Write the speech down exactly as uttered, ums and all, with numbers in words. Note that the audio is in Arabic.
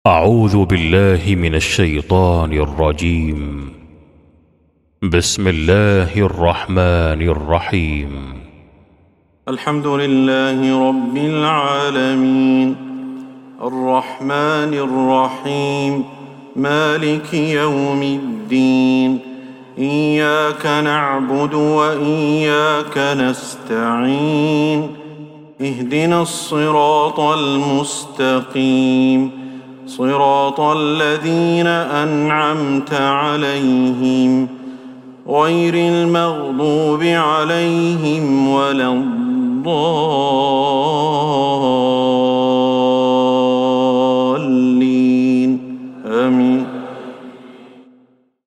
أعوذ بالله من الشيطان الرجيم. بسم الله الرحمن الرحيم. الحمد لله رب العالمين الرحمن الرحيم مالك يوم الدين. إياك نعبد وإياك نستعين. اهدنا الصراط المستقيم، صراط الذين أنعمت عليهم غير المغضوب عليهم ولا الضالين.